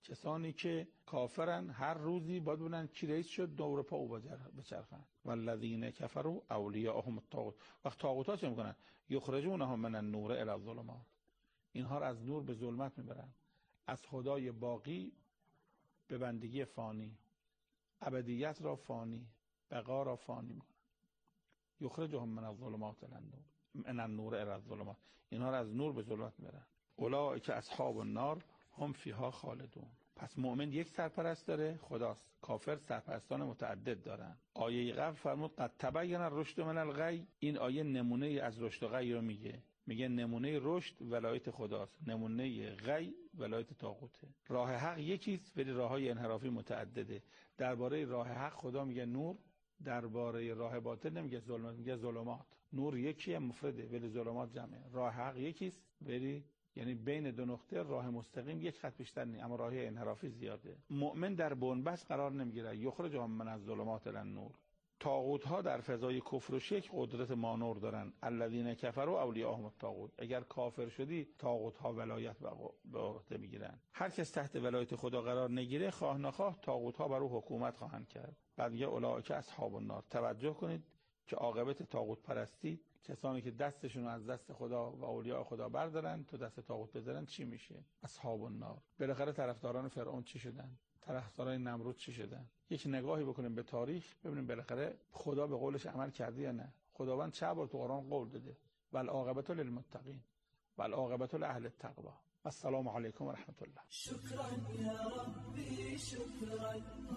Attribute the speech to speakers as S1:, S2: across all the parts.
S1: کسانی که کافرن هر روزی باید ببینن کی رئیس شد، دور پا او بچرخن. والذین کفروا اولیاءهم الطاغوت. وقت طاغوت‌ها چه میکنن؟ یخرجونهم من النور الی الظلمات. اینها را از نور به ظلمت میبرن، از خدای باقی به بندگی فانی، ابدیت را فانی، بقا را فانی میکنن. یخرجهم من الظلمات الی النور، من النور الی الظلمات. اینها را از نور به ظلمت میبرن. اولئک اصحاب النار هم فیها خالدون. پس مؤمن یک سرپرست داره، خداست. کافر سرپرستان متعدد دارن. آیه قبل فرمود قد تبین الرشد من الغی. این آیه نمونه از رشد و غی رو میگه نمونه رشد ولایت خداست، نمونه غی ولایت طاغوته. راه حق یکیست ولی راههای انحرافی متعدده. درباره راه حق خدا میگه نور، درباره راه باطل نمیگه ظلمات، میگه ظلمات. نور یکیه مفرده ولی ظلمات جمعه. راه حق یکیست ولی یعنی بین دو نقطه راه مستقیم یک خط بیشتر نیست، اما راه انحرافی زیاده. مؤمن در بنبست قرار نمیگیره. یخرجهم من الظلمات الی النور. طاغوت ها در فضای کفر و شرک قدرت مانور دارن. الذین کفروا اولیاءهم الطاغوت. اگر کافر شدی طاغوت ها ولایت به عهده میگیرن. هر کس تحت ولایت خدا قرار نگیره خواه نخواه طاغوت ها بر او حکومت خواهند کرد. بعد میگه اولئک اصحاب النار. توجه کنید که عاقبت طاغوت پرستی، کسانی که دستشون از دست خدا و اولیاء خدا بردارن تو دست طاغوت بذارن، چی میشه؟ اصحاب النار. بالاخره طرفداران فرعون چی شدن؟ طرفداران نمرود چی شدن؟ یک نگاهی بکنیم به تاریخ ببینیم بالاخره خدا به قولش عمل کرده یا نه. خداوند چه بار تو قرآن قول داده؟ والعاقبة للمتقین والعاقبة لأهل التقوى. السلام علیکم و رحمت الله.
S2: شکرا یا ربی شکرا،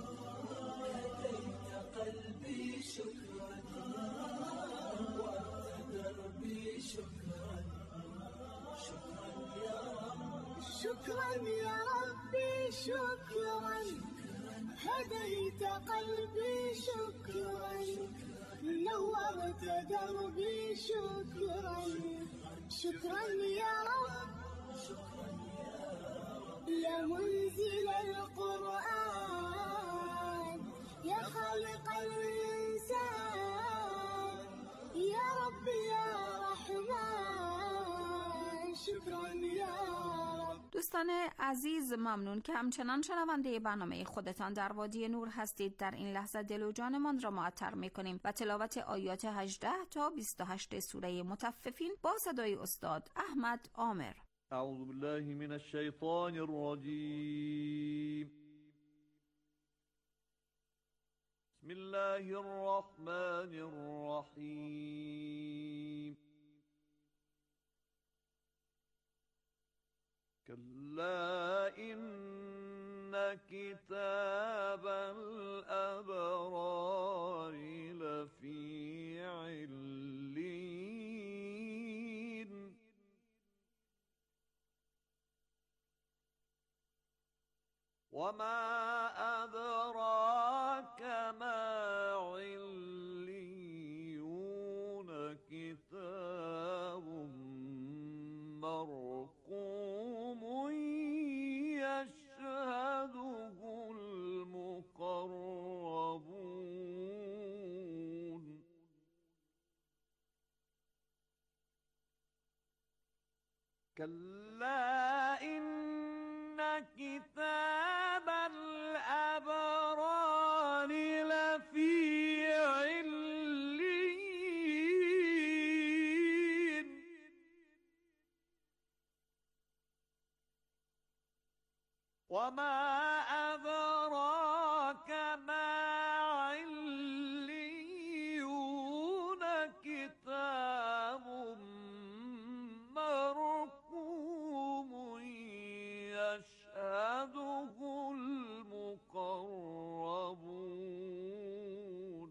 S2: هدیت قلبی شکرا، وارتد دربی شکرا. شكرا يا ربي شكرا، هديت قلبي شكرا، نورت دربي شكرا. شكرا يا رب، يا منزل القرآن، يا خالق الإنسان، يا رب يا رحمن. شكرا يا رب.
S3: دوستان عزیز، ممنون که همچنان شنونده برنامه خودتان در وادی نور هستید. در این لحظه دل و جانمان را معطر می‌کنیم و تلاوت آیات 18 تا 28 سوره مطففین با صدای استاد احمد عامر.
S4: اعوذ بالله من الشیطان الرجیم. بسم الله الرحمن الرحیم. كلا إن كتاب الأبرار لفي علين. وما أدراك ما عليون. كتاب مرقوم يشهده المقربون. كلا إن كتاب الأبرار لفي علين. وما أدراك ما عليون. كتاب مرقوم يشهده المقربون.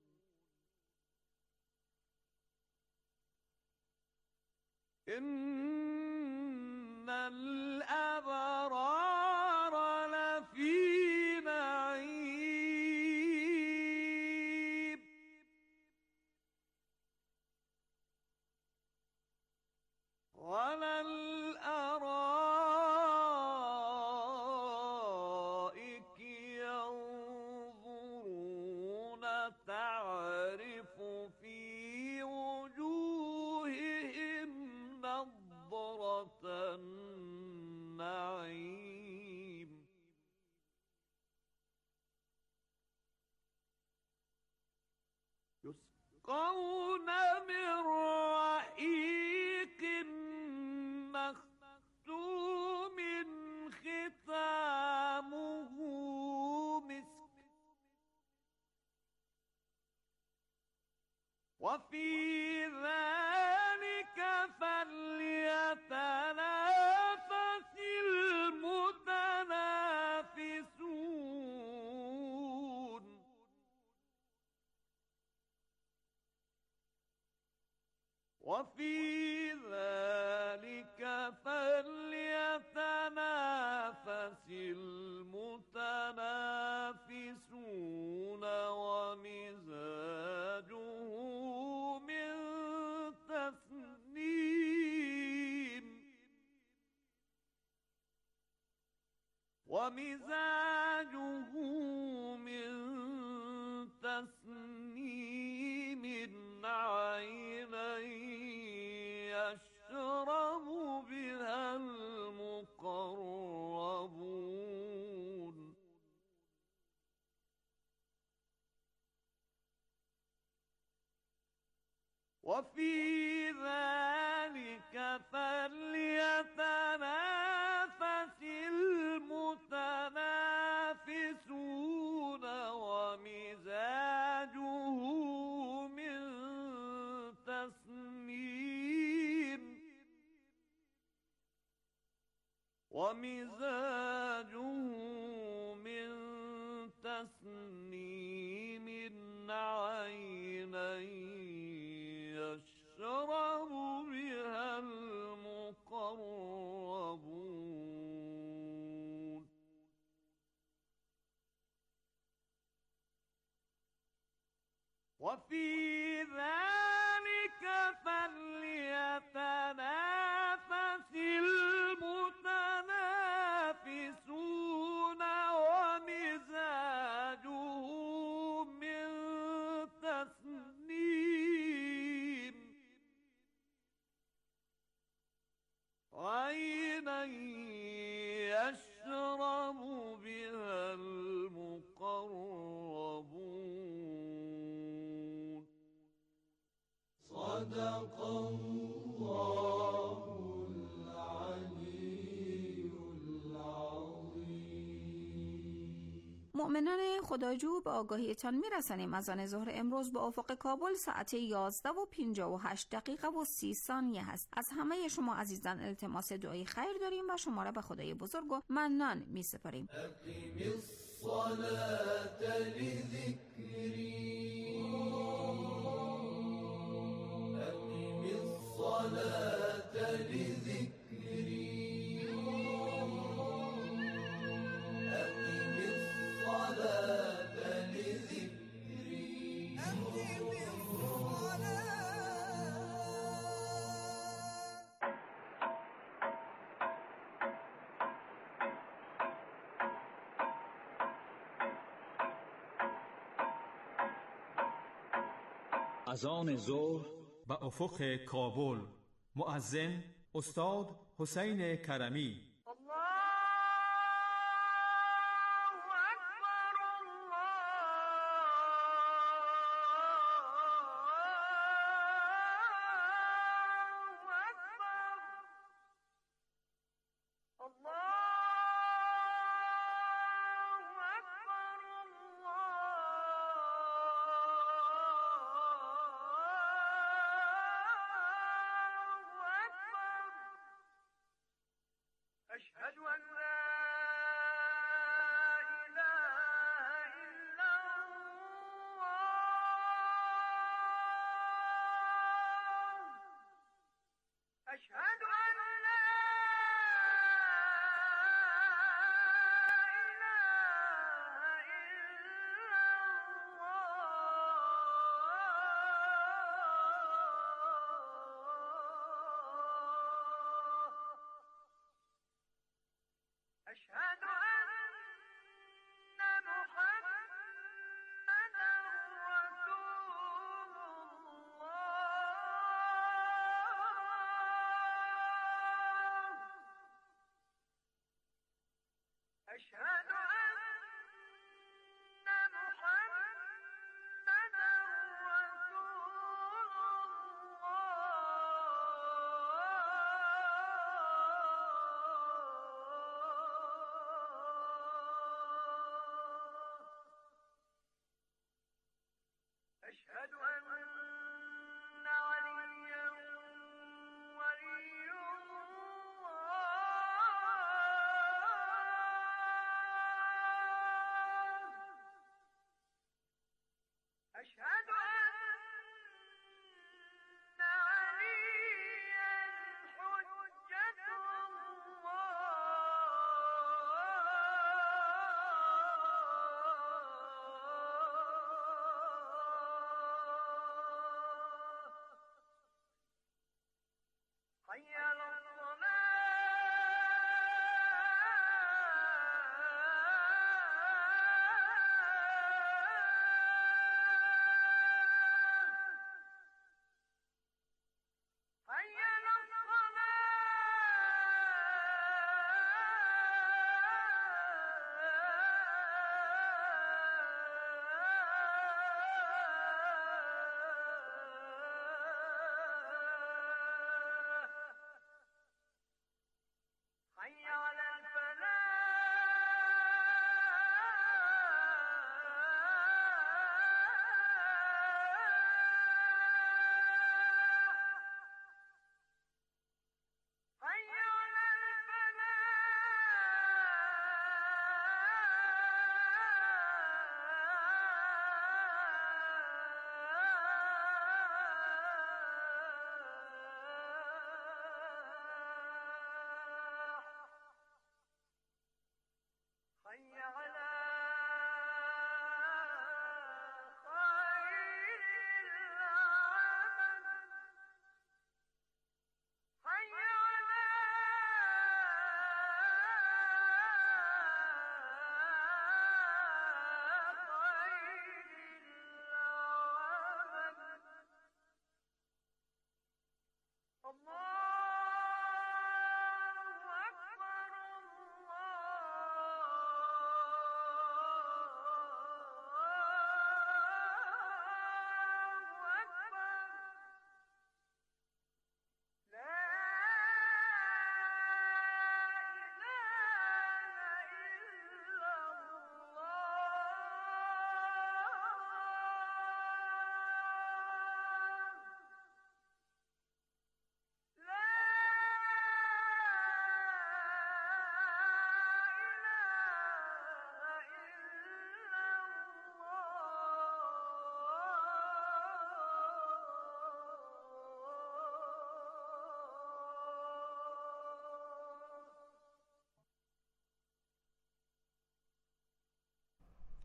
S4: إن الأبرار لفي نعيم. على الأرائك يسقون من رحيق مختوم ختامه مسك وفي ذلك فليتنافس المتنافسون وفي ذلك فليتنافس المتنافسون ومزاجه من تسنيم عينا يشرب بها المقربون وفي ذلك فليتنافس المتنافسون ومزاجه من تسنيم عينا يشرب بها المقربون وفي ذلك فليتنافس المتنافسون ومزاجه من تسنيم عينا يشرب بها المقربون صدق الله العلي العظيم.
S3: مؤمنان خداجو به آگاهیتان میرسانیم از آن ظهر امروز به افق کابل ساعت 11:58 هست. از همه شما عزیزان التماس دعای خیر داریم و شما را به خدای بزرگ و منان می سپاریم.
S2: أقم الصلاة لذكري أقم الصلاة لذكري أقم الصلاة لذكري أقم الصلاة.
S5: اذان ظهر
S6: به افق کابل. مؤذن استاد حسین کرمی.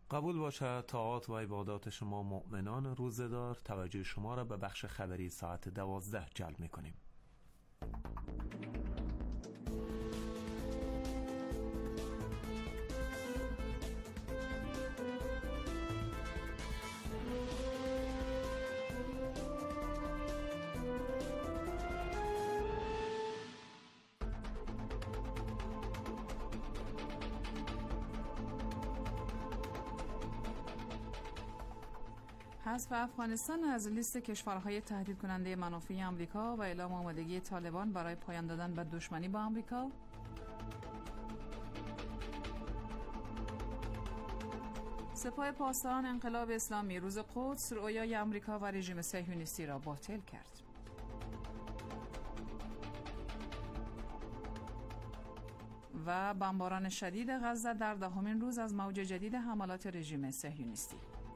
S5: قبول باشه طاعات و عبادات شما مؤمنان روزه‌دار. توجه شما را به بخش خبری ساعت 12 جلب می‌کنیم.
S7: حذف افغانستان از لیست کشورهای تهدید کننده منافع آمریکا و اعلام آمادگی طالبان برای پایان دادن به دشمنی با آمریکا. سپاه پاسداران انقلاب اسلامی روز قدس رؤیای آمریکا و رژیم صهیونیستی را باطل کرد. و بمباران شدید غزه در دهمین روز از موج جدید حملات رژیم صهیونیستی.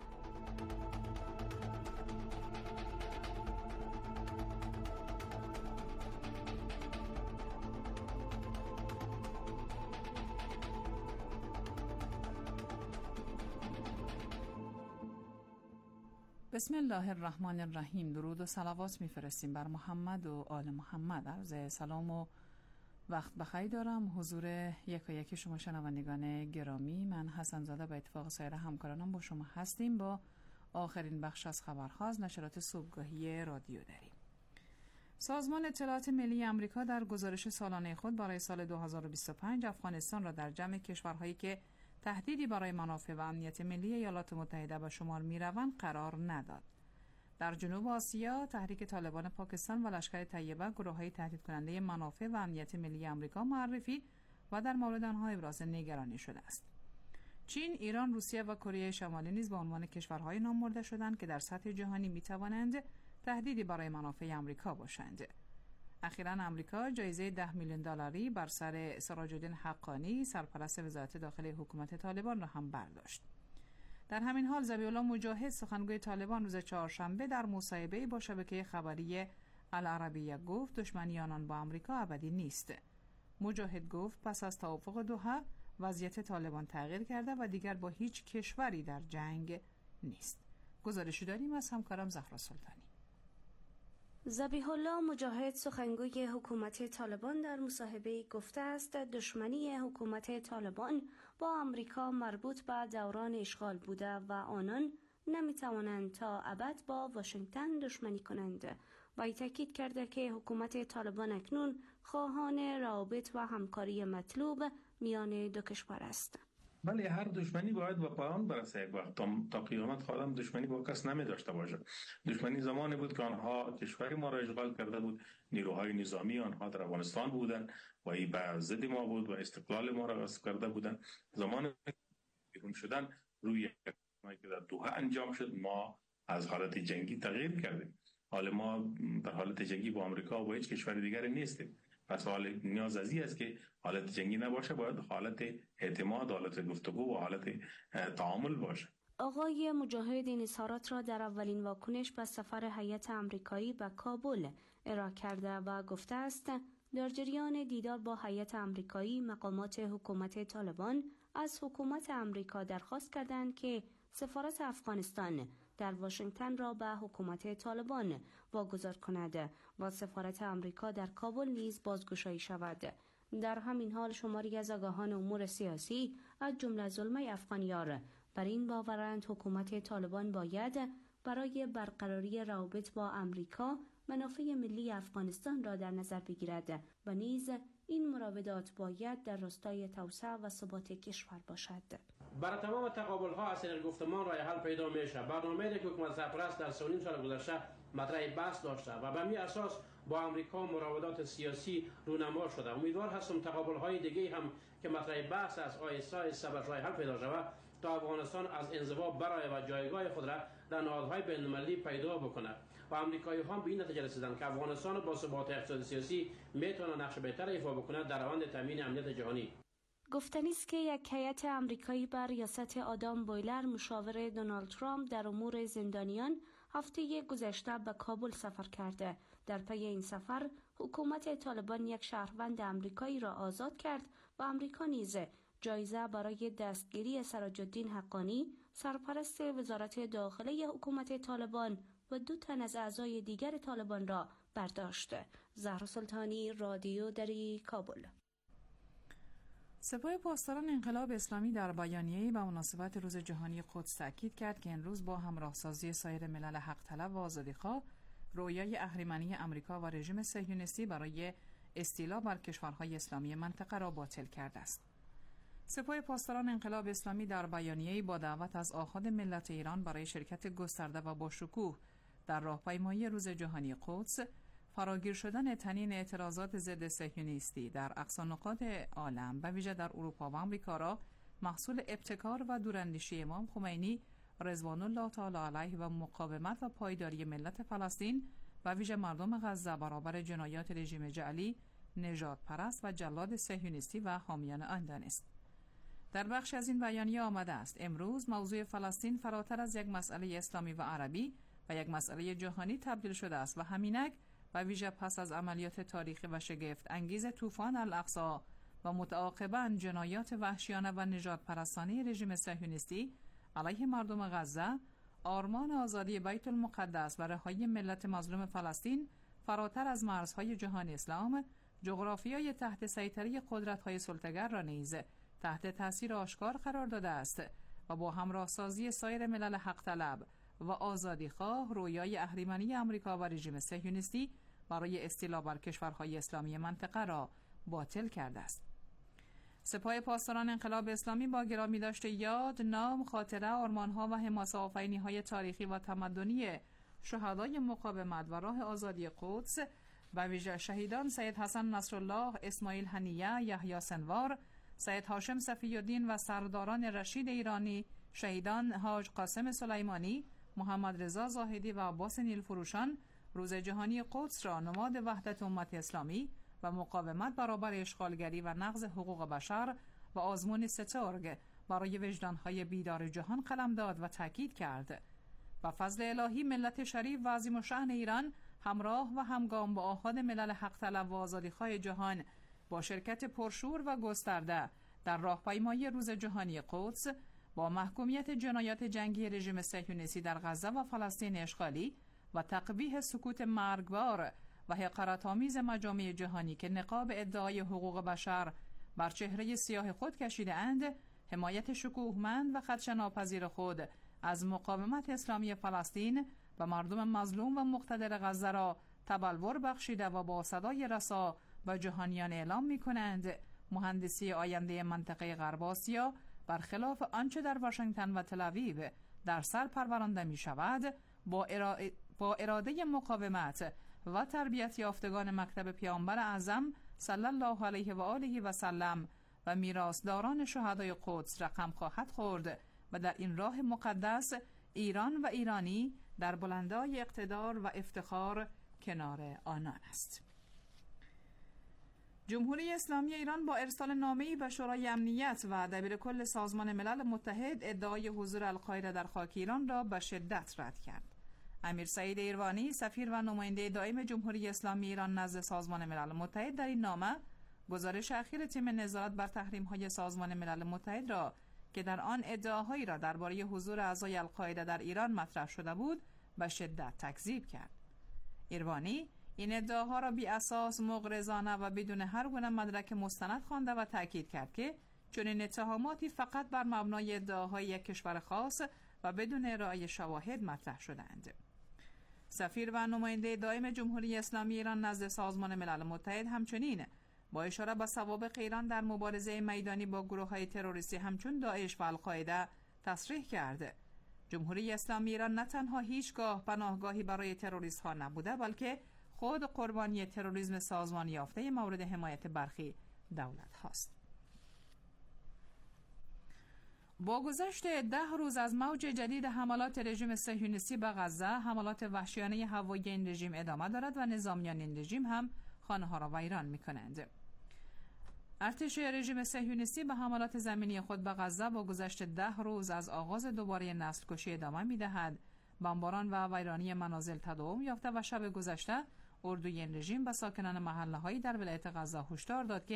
S7: بسم الله الرحمن الرحیم. درود و صلوات میفرستیم بر محمد و آل محمد. عرض سلام و وقت بخیر دارم حضور یکایک شما شنوندگان گرامی. من حسن زاده به اتفاق سایر همکارانم با شما هستیم با آخرین بخش از خبرها از نشرات صبحگاهی رادیو دری. سازمان اطلاعات ملی آمریکا در گزارش سالانه خود برای سال 2025 افغانستان را در جمع کشورهایی که تهدیدی برای منافع و امنیت ملی ایالات متحده به شمار می‌روند قرار نداد. در جنوب آسیا، تحریک طالبان پاکستان و لشکر طیبه گروه‌های تهدید کننده منافع و امنیت ملی آمریکا معرفی و در مورد آنها ابراز نگرانی شده است. چین، ایران، روسیه و کره شمالی نیز به عنوان کشورهای نامبرده شدند که در سطح جهانی می‌توانند تهدیدی برای منافع آمریکا باشند. اخیراً آمریکا جایزه $10 میلیون بر سر سراج الدین حقانی، سرپرست وزارت داخلی حکومت طالبان را هم برداشت. در همین حال ذبیح الله مجاهد، سخنگوی طالبان، روز چهارشنبه در مصاحبه‌ای با شبکه خبری العربیه گفت دشمنی آنان با آمریکا ابدی نیست. مجاهد گفت پس از توافق دوحه وضعیت طالبان تغییر کرده و دیگر با هیچ کشوری در جنگ نیست. گزارشی داریم از همکارم زهرا سلطانی.
S8: ذبیح الله مجاهد، سخنگوی حکومت طالبان، در مصاحبه‌ای گفته است دشمنی حکومت طالبان با آمریکا مربوط به دوران اشغال بوده و آنان نمی‌توانند تا ابد با واشنگتن دشمنی کنند. و تاکید کرده که حکومت طالبان اکنون خواهان روابط و همکاری مطلوب میان دو کشور است.
S9: ولی هر دشمنی باید به پایان برسه. یک وقت تا قیامت خادم دشمنی با کس نمی داشته باشه. دشمنی زمانی بود که آنها کشور ما را اشغال کرده بود، نیروهای نظامی آنها در افغانستان بودن و این به ضد ما بود و استقلال ما را غصب کرده بودن. زمان بیرون شدن روی که در دوحه انجام شد، ما از حالت جنگی تغییر کردیم. حال ما در حالت جنگی با آمریکا و با هیچ کشور دیگری نیستیم. پس حال نیاز از این است که حالت جنگی نباشه، باید حالت اعتماد، حالت گفتگو و حالت تعامل باشه.
S8: آقای مجاهد این اظهارات را در اولین واکنش به سفر هیئت آمریکایی به کابل ارائه کرده و گفته است در جریان دیدار با هیئت آمریکایی مقامات حکومت طالبان از حکومت آمریکا درخواست کردند که سفارت افغانستان در واشنگتن را به حکومت طالبان واگذار کند و سفارت آمریکا در کابل نیز بازگشایی شود. در همین حال شماری از آگاهان امور سیاسی از جمله زلمه افغانیار بر این باورند حکومت طالبان باید برای برقراری روابط با آمریکا منافع ملی افغانستان را در نظر بگیرد و نیز این مراودات باید در راستای توسعه و ثبات کشور باشد.
S10: برای تمام تقابل‌ها از طریق گفتمان راه حل پیدا میشه. برنامه‌ای که حکومت سرپرست در 3.5 سال گذشته مطرح بحث داشته و به همین اساس با آمریکا مراودات سیاسی رونما شده. امیدوار هستم تقابل‌های دیگه هم که مطرح بحث از آیسا راه حل پیدا شود تا افغانستان از انزوا برای و جایگاه خود را در نهادهای بین‌المللی پیدا بکنه. و آمریکایی‌ها هم به این نتیجه رسیدند که افغانستان با ثبات اقتصادی سیاسی میتونه نقش بهتر ایفا بکنه در روند تامین امنیت جهانی.
S8: گفتنی است که یک هیئت آمریکایی بر ریاست آدام بویلر، مشاور دونالد ترامپ در امور زندانیان، هفته گذشته به کابل سفر کرده. در پی این سفر حکومت طالبان یک شهروند آمریکایی را آزاد کرد و آمریکا نیز جایزه برای دستگیری سراج الدین حقانی، سرپرست وزارت داخله حکومت طالبان و 2 تن از اعضای دیگر طالبان را برداشت. زهرا سلطانی، رادیو دری، کابل.
S7: سپاه پاسداران انقلاب اسلامی در بیانیه‌ای به مناسبت روز جهانی قدس تاکید کرد که این روز با همراهسازی سایر ملل حق طلب و آزادیخواه رویای اهریمنی آمریکا و رژیم صهیونیستی برای استیلا بر کشورهای اسلامی منطقه را باطل کرده است. سپاه پاسداران انقلاب اسلامی در بیانیه‌ای با دعوت از آحاد ملت ایران برای شرکت گسترده و با شکوه در راهپیمایی روز جهانی قدس، فراگیر شدن طنین اعتراضات ضد صهیونیستی در اقصا نقاط عالم و ویژه در اروپا و آمریکا را محصول ابتکار و دوراندیشی امام خمینی رضوان الله تعالی علیه و مقاومت و پایداری ملت فلسطین و ویژه مردم غزه برابر جنایات رژیم جعلی، نژاد پرست و جلاد صهیونیستی و حامیان آن دانست. در بخش از این بیانیه آمده است: امروز موضوع فلسطین فراتر از یک مسئله اسلامی و عربی و یک مسئله جهانی تبدیل شده است و همینک و ویژه پس از عملیات تاریخی و شگفت انگیز طوفان الاقصا و متعاقباً جنایات وحشیانه و نژاد پرستانه رژیم صهیونیستی علیه مردم غزه، آرمان آزادی بیت المقدس و رهایی ملت مظلوم فلسطین فراتر از مرزهای جهان اسلام، جغرافیای تحت سیطره قدرت‌های سلطه‌گر را نیز تحت تاثیر آشکار قرار داده است و با همراهسازی سایر ملل حق طلب و آزادیخواه رویای اهریمنی آمریکا و رژیم صهیونیستی برای استیلا بر کشورهای اسلامی منطقه را باطل کرده است. سپاه پاسداران انقلاب اسلامی با گرامی داشته یاد، نام، خاطره، آرمان‌ها و حماسه‌آفرینی‌های تاریخی و تمدنی شهدای مقاومت و راه آزادی قدس و ویژه شهیدان سید حسن نصرالله، اسماعیل هنیه، یحیی سنوار، سید هاشم صفی الدین و سرداران رشید ایرانی، شهیدان حاج قاسم سلیمانی، محمد رضا زاهدی و عباس نیلفروشان، روز جهانی قدس را نماد وحدت امت اسلامی و مقاومت برابر اشغالگری و نقض حقوق بشر و آزمون سترگ برای وجدانهای بیدار جهان قلمداد و تاکید کرد. و فضل الهی ملت شریف و عظیم الشأن ایران همراه و همگام با آحاد ملل حق طلب و آزادیخواه جهان با شرکت پرشور و گسترده در راهپیمایی روز جهانی قدس با محکومیت جنایات جنگی رژیم صهیونیستی در غزه و فلسطین اشغالی و تقبیح سکوت مرگبار و حقارت‌آمیز مجامع جهانی که نقاب ادعای حقوق بشر بر چهره سیاه خود کشیده اند، حمایت شکوهمند و خدشه‌ناپذیر خود از مقاومت اسلامی فلسطین و مردم مظلوم و مقتدر غزه را تبلور بخشیده و با صدای رسا و جهانیان اعلام می‌کنند مهندسی آینده منطقه غرب آسیا برخلاف آنچه در واشنگتن و تل‌آویو در سر پرورانده می‌شود، با اراده مقاومت و تربیت یافتگان مکتب پیامبر اعظم صلی الله علیه و آله و سلم و میراثداران شهدای قدس رقم خواهد خورد و در این راه مقدس ایران و ایرانی در بلندای اقتدار و افتخار کنار آنان است. جمهوری اسلامی ایران با ارسال نامه‌ای به شورای امنیت و دبیرکل سازمان ملل متحد ادعای حضور القاعده در خاک ایران را به شدت رد کرد. امیر سعید ایروانی، سفیر و نماینده دائم جمهوری اسلامی ایران نزد سازمان ملل متحد، در این نامه گزارش اخیر تیم نظارت بر تحریم‌های سازمان ملل متحد را که در آن ادعاهایی را درباره حضور اعضای القاعده در ایران مطرح شده بود به شدت تکذیب کرد. ایروانی این ادعاها را بی اساس، مغرضانه و بدون هر گونه مدرک مستند خوانده و تاکید کرد که چنین اتهاماتی فقط بر مبنای ادعاهای یک کشور خاص و بدون ارائه شواهد مطرح شده‌اند. سفیر و نماینده دائم جمهوری اسلامی ایران نزد سازمان ملل متحد همچنین با اشاره به سوابق ایران در مبارزه میدانی با گروه‌های تروریستی همچون داعش و القاعده تصریح کرد جمهوری اسلامی ایران نه تنها هیچگاه پناهگاهی برای تروریست‌ها نبوده، بلکه خود قربانی تروریسم سازمان یافته مورد حمایت برخی دولت هاست. با گذشت 10 روز از موج جدید حملات رژیم صهیونیستی به غزه، حملات وحشیانه هوایی این رژیم ادامه دارد و نظامیان این رژیم هم خانه‌ها را ویران می‌کنند. ارتش رژیم صهیونیستی به حملات زمینی خود به غزه با گذشت 10 روز از آغاز دوباره نسل کشی ادامه می‌دهد. بمباران و ویرانی منازل تداوم یافته و شب گذشته اردوی این رژیم به ساکنان محله‌هایی در ولایت غزه هشدار داد که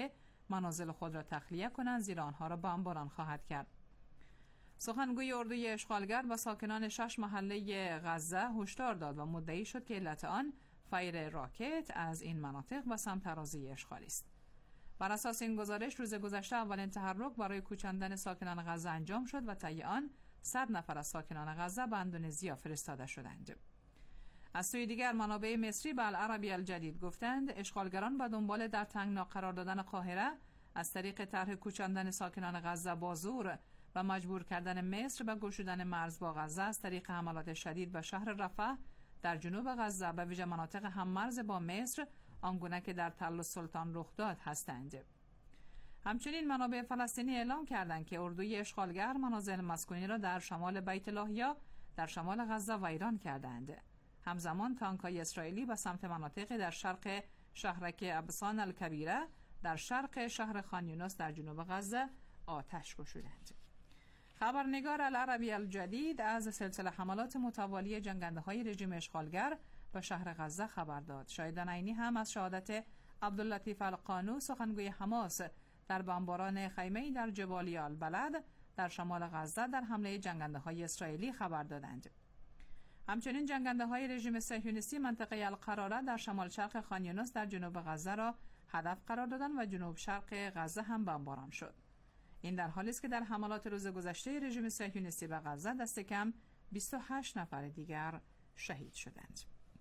S7: منازل خود را تخلیه کنند، زیرا آنها را بمباران خواهد کرد. سخنگوی اردوی اشغالگر و ساکنان 6 محله غزه هشدار داد و مدعی شد که علت آن فیر راکت از این مناطق به سمت اراضی اشغالی است. بر اساس این گزارش روز گذشته اولین تحرک برای کوچاندن ساکنان غزه انجام شد و طی آن 100 نفر از ساکنان غزه به اندونزیا فرستاده شدند. از سوی دیگر منابع مصری به العربی الجدید گفتند اشغالگران به دنبال در تنگنا قرار دادن قاهره از طریق طرح کوچاندن ساکنان غزه با زور و مجبور کردن مصر به گشودن مرز با غزه از طریق حملات شدید به شهر رفح در جنوب غزه به ویژه مناطق هممرز با مصر آنگونه که در تل السلطان رخ داد هستند. همچنین منابع فلسطینی اعلام کردند که اردوی اشغالگر منازل مسکونی را در شمال بیت لاهیا در شمال غزه ویران کردند. همزمان تانک‌های اسرائیلی به سمت مناطق در شرق شهرک ابسان الکبیره در شرق شهر خان یونس در جنوب غزه آتش گشودند. خبرنگار العربی الجدید از سلسله حملات متوالی جنگنده‌های رژیم اشغالگر به شهر غزه خبر داد. شاهدان عینی هم از شهادت عبداللطیف القانو سخنگوی حماس در بمباران خیمه‌ای در جبالی البلد در شمال غزه در حمله جنگنده‌های اسرائیلی خبر دادند. همچنین جنگنده‌های رژیم صهیونیستی منطقه القراره در شمال شرق خان یونس در جنوب غزه را هدف قرار دادند و جنوب شرق غزه هم بمباران شد. این در حالی است که در حملات روز گذشته رژیم صهیونیستی به غزه دست کم 28 نفر دیگر شهید شدند.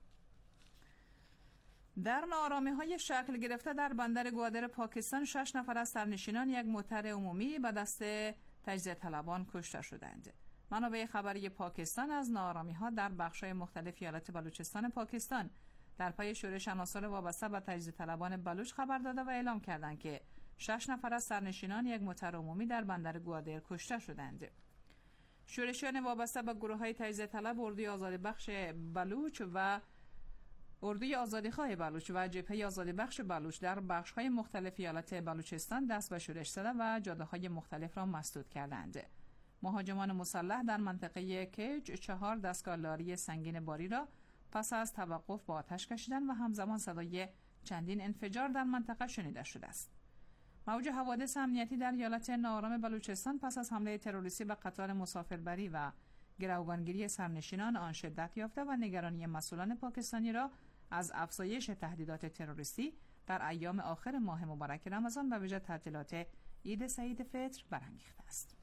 S7: در ناآرامی‌های شکل گرفته در بندر گوادر پاکستان 6 نفر از سرنشینان یک موتر عمومی به دست تجزیه طلبان کشته شدند. منابع خبری پاکستان از ناآرامی‌ها در بخش‌های مختلف ایالت بلوچستان پاکستان در پی شورش عناصر وابسته به تجزیه طلبان بلوچ خبر داده و اعلام کردند که 6 نفر از سرنشینان یک موتر عمومی در بندر گوادر کشته شدند. شورشیان وابسته به گروه‌های تجزیه طلب اردوی آزادیبخش بلوچ و اردوی آزادیخواه بلوچ و جبهه آزادیبخش بلوچ در بخش‌های مختلف ایالت بلوچستان دست به شورش زده و جاده‌های مختلف را مسدود کردند. مهاجمان مسلح در منطقه کج 4 دستگاه لاری سنگین باری را پس از توقف با آتش کشیدند و همزمان صدای چندین انفجار در منطقه شنیده شده است. موج حوادث امنیتی در ایالت ناآرام بلوچستان پس از حمله تروریستی به قطار مسافربری و گروگانگیری سرنشینان آن شدت یافته و نگرانی مسئولان پاکستانی را از افزایش تهدیدات تروریستی در ایام آخر ماه مبارک رمضان و ویژه تعطیلات عید سعید فطر برانگیخته است.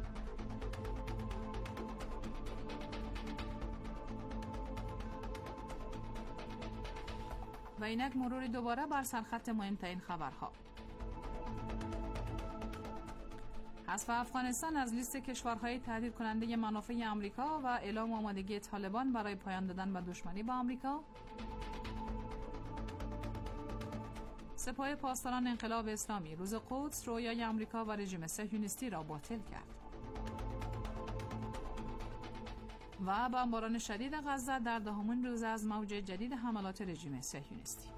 S7: و اینک مرور دوباره بر سرخط مهمترین خبرها. حذف افغانستان از لیست کشورهای تهدید کننده منافع آمریکا و اعلام آمادگی طالبان برای پایان دادن به دشمنی با آمریکا. سپاه پاسداران انقلاب اسلامی روز قدس رویای آمریکا و رژیم صهیونیستی را باطل کرد. و بمباران شدید غزه در دهمین روز از موج جدید حملات رژیم صهیونیستی.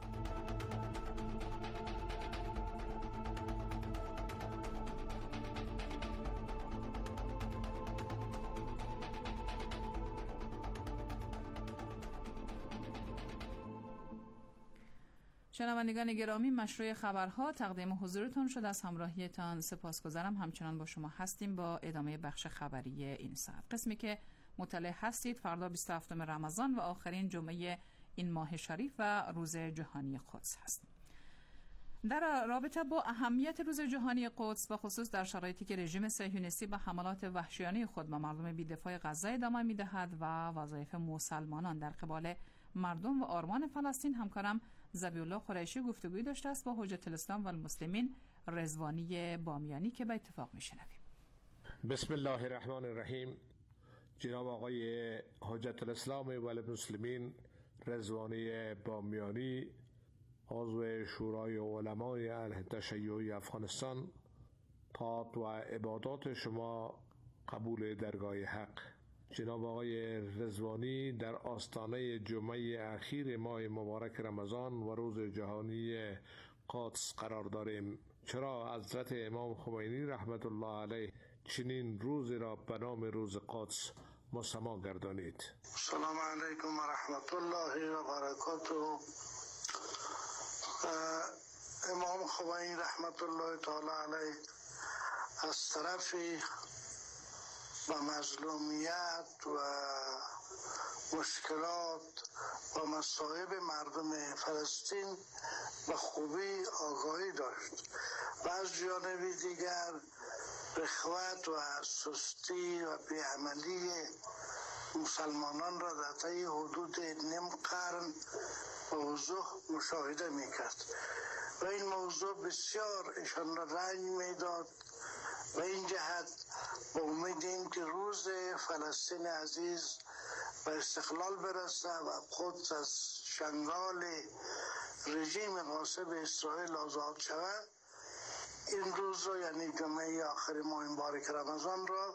S7: شنوندگان گرامی، مشروع خبرها تقدیم حضورتون شد. از همراهیتان سپاسگزارم. همچنان با شما هستیم با ادامه بخش خبری این ساعت. قسمی که مطلع هستید فردا 27 رمضان و آخرین جمعه این ماه شریف و روز جهانی قدس هست. در رابطه با اهمیت روز جهانی قدس و خصوص در شرایطی که رژیم صهیونیستی به حملات وحشیانه خود به مردم بی‌دفاع غزه ادامه می‌دهد و وظایف مسلمانان در قبال مردم و آرمان فلسطین، همکارم ذبیح الله قریشی گفتگویی داشته است با حجت الاسلام و المسلمین رضوانی بامیانی که به اتفاق میشنویم.
S11: بسم الله الرحمن الرحیم. جناب آقای حجت الاسلام و المسلمین رضوانی بامیانی، عضو شورای علمای اهل تشیع افغانستان، طاعت و عبادات شما قبول درگاه حق. جناب آقای رضوانی، در آستانه جمعه اخیر ماه مبارک رمضان و روز جهانی قدس قرار داریم. چرا حضرت امام خمینی رحمت الله علیه چنین روزی را به نام روز قدس مسما گردانید؟
S12: السلام علیکم و رحمت الله و برکاته. امام خمینی رحمت الله تعالی علیه از طرفی و مظلومیت و مشکلات و مصائب مردم فلسطین به خوبی آگاهی داشت و از جانب دیگر رخوت و سستی و بیعملی مسلمانان را در طی حدود نیم قرن موضوع مشاهده میکرد و این موضوع بسیار ایشان را رنج میداد و این جهت با امید که روز فلسطین عزیز به استقلال برسه و قدس از شنگال رژیم غاصب اسرائیل آزاد شود، این روز را یعنی جمعه آخر ماه مبارک رمضان را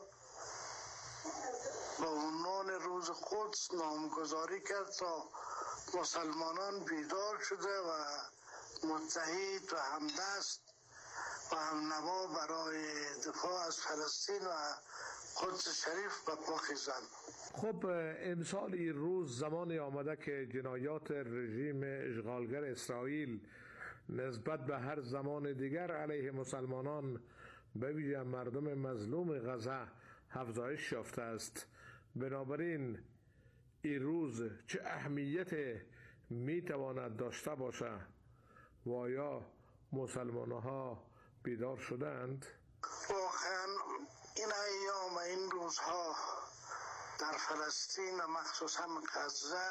S12: با عنوان روز قدس نامگذاری کرد تا مسلمانان بیدار شده و متحد و همدست و همنوا برای دفاع از فلسطین و قدس شریف به پا خیزند.
S11: خب امسال این روز زمانی آمده که جنایات رژیم اشغالگر اسرائیل نسبت به هر زمان دیگر علیه مسلمانان به ویژه مردم مظلوم غزه افزایش یافته است. بنابراین این روز چه اهمیت میتواند داشته باشه و آیا مسلمان‌ها بیدار شدند؟
S12: واقعا این ایام و این روزها در فلسطین و مخصوصا غزه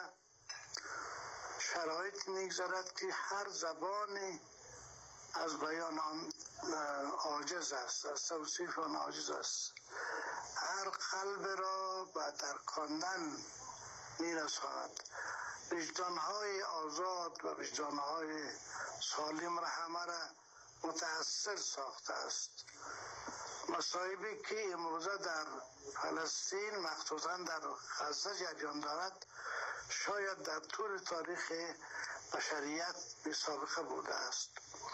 S12: شرایط میگذارد که هر زبانی از بیان آن عاجز است، از توصیف آن عاجز است. هر قلب را به درکاندن میرساند. وجدانهای آزاد و وجدانهای سالم را همه را متأثر ساخته است. مصائبی که امروزه در فلسطین مخصوصا در غزه جریان دارد شاید در طول تاریخ بشریت بی سابقه بوده است.